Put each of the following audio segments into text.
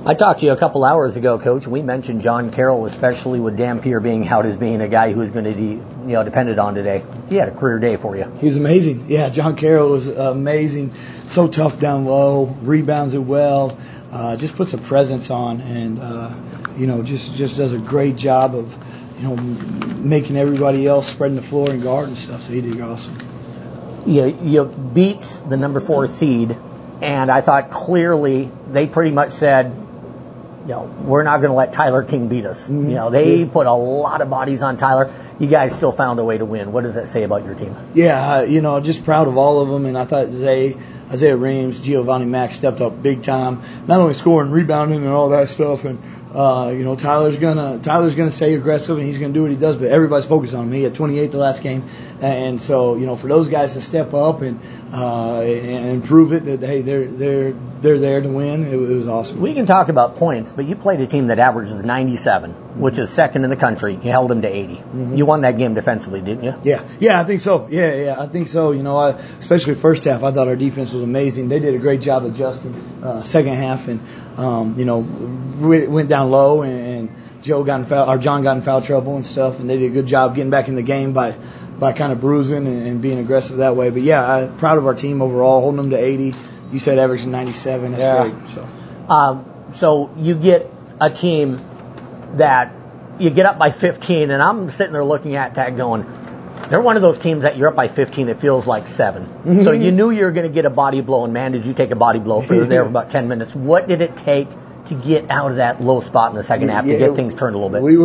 I talked to you a couple hours ago, Coach. We mentioned John Carroll, especially with Dampier being out as being a guy who's going to be, depended on today. He had a career day for you. He was amazing. Yeah, John Carroll was amazing. So tough down low, rebounds it well, just puts a presence on, and just does a great job of making everybody else spreading the floor and guard and stuff. So he did awesome. You beat the number 4 seed, and I thought clearly they pretty much said, we're not going to let Tyler King beat us. Mm-hmm. They put a lot of bodies on Tyler. You guys still found a way to win. What does that say about your team? Yeah, just proud of all of them, and I thought Isaiah Reams, Giovanni Mack stepped up big time, not only scoring, rebounding, and all that stuff. And Tyler's gonna stay aggressive, and he's gonna do what he does. But everybody's focused on him. He had 28 the last game, and so for those guys to step up and prove it that hey they're there to win, it was awesome. We can talk about points, but you played a team that averages 97, which is second in the country. You held them to 80. Mm-hmm. You won that game defensively, didn't you? Yeah, I think so. Yeah, I think so. Especially first half, I thought our defense was amazing. They did a great job adjusting second half, and we went down low, and John got in foul trouble and stuff, and they did a good job getting back in the game by kind of bruising and being aggressive that way. But yeah, I'm proud of our team overall, holding them to 80. You said averaging 97. That's great. So you get a team that you get up by 15, and I'm sitting there looking at that going, they're one of those teams that you're up by 15, it feels like 7. Mm-hmm. So you knew you were going to get a body blow, and man, did you take a body blow for there for about 10 minutes. What did it take to get out of that low spot in the second half to get things turned a little bit? We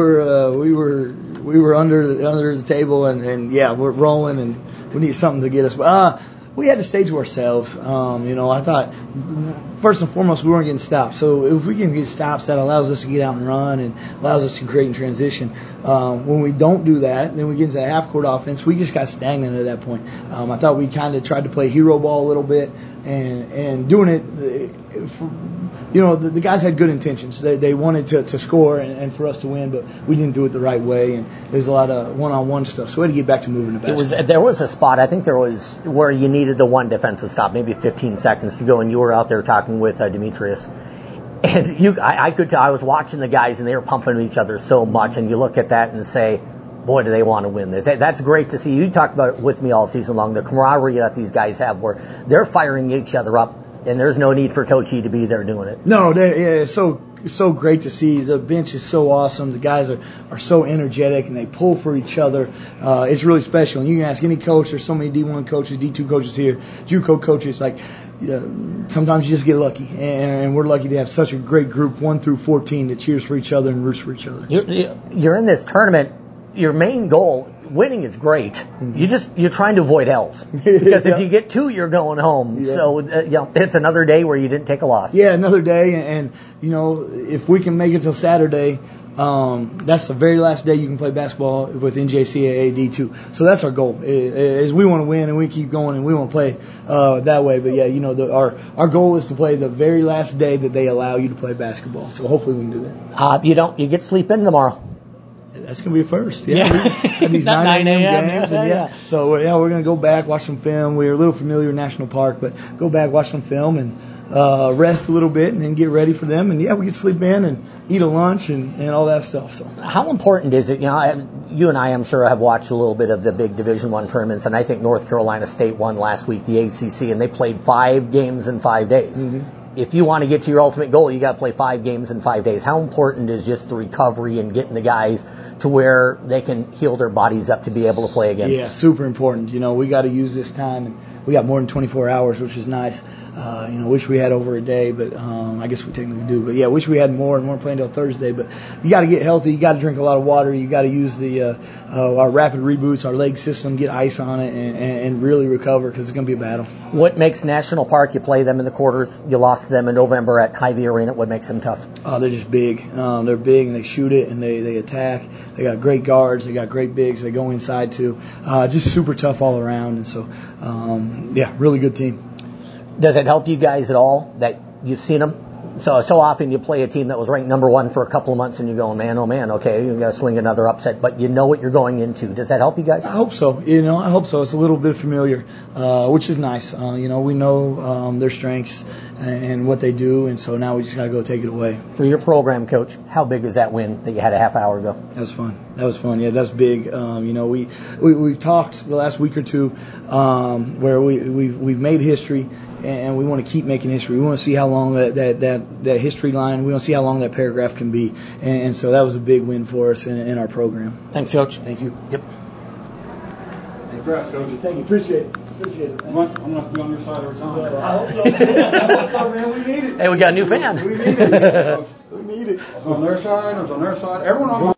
were under the table, and we're rolling, and we need something to get us. We had to stage ourselves. I thought first and foremost we weren't getting stopped. So if we can get stops, that allows us to get out and run and allows us to create in transition. When we don't do that, then we get into a half court offense. We just got stagnant at that point. I thought we kind of tried to play hero ball a little bit and doing it. The guys had good intentions. They wanted to score and for us to win, but we didn't do it the right way. And there's a lot of one-on-one stuff. So we had to get back to moving the basketball. There was a spot, I think there was, where you needed the one defensive stop, maybe 15 seconds to go, and you were out there talking with Demetrius. And I could tell, I was watching the guys, and they were pumping each other so much, and you look at that and say, boy, do they want to win this. That's great to see. You talked about it with me all season long, the camaraderie that these guys have where they're firing each other up, and there's no need for Coach E to be there doing it. No, it's so great to see. The bench is so awesome. The guys are so energetic, and they pull for each other. It's really special. And you can ask any coach. There's so many D1 coaches, D2 coaches here, JUCO coaches. Sometimes you just get lucky, and we're lucky to have such a great group, 1 through 14, that cheers for each other and roots for each other. You're in this tournament. Your main goal, winning is great. Mm-hmm. You're trying to avoid L's because if you get 2, you're going home. Yeah. So it's another day where you didn't take a loss. Yeah, another day, and if we can make it till Saturday, that's the very last day you can play basketball with NJCAA D2. So that's our goal. Is we want to win and we keep going and we want to play that way. But yeah, our goal is to play the very last day that they allow you to play basketball. So hopefully we can do that. You get to sleep in tomorrow. That's going to be a first. Yeah. These 9 a.m. games. Yeah. So, we're going to go back, watch some film. We're a little familiar with National Park, but go back, watch some film, and rest a little bit, and then get ready for them. And, we can sleep in and eat a lunch and all that stuff. So, how important is it? You and I, I'm sure, have watched a little bit of the big Division I tournaments, and I think North Carolina State won last week, the ACC, and they played 5 games in 5 days. Mm-hmm. If you want to get to your ultimate goal, you got to play 5 games in 5 days. How important is just the recovery and getting the guys to where they can heal their bodies up to be able to play again? Yeah, super important. We got to use this time, and we got more than 24 hours, which is nice. Wish we had over a day, but I guess we technically do. But yeah, wish we had more, and we're playing till Thursday. But you got to get healthy. You got to drink a lot of water. You got to use our rapid reboots, our leg system, get ice on it, and really recover because it's going to be a battle. What makes National Park? You play them in the quarters. You lost them in November at Hy-Vee Arena. What makes them tough? They're just big. They're big, and they shoot it, and they attack. They got great guards. They got great bigs. They go inside too. Just super tough all around. And so, really good team. Does it help you guys at all that you've seen them So often you play a team that was ranked number 1 for a couple of months and you're going, man, oh man, okay, you got to swing another upset, but you know what you're going into. Does that help you guys? I hope so. I hope so. It's a little bit familiar, which is nice. We know their strengths and what they do, and so now we just got to go take it away. For your program, Coach, how big is that win that you had a half hour ago? That was fun. Yeah, that's big. We've talked the last week or two where we've made history, and we want to keep making history. We want to see how long that history line. We want to see how long that paragraph can be, and so that was a big win for us in our program. Thanks, Coach. Thank you. Yep. Congrats, Coach. Thank you. Appreciate it. I'm going to be on your side every time. I hope so, man. We need it. Hey, we got a new fan. We need it. We need it. It's on their side. It's on their side. Everyone on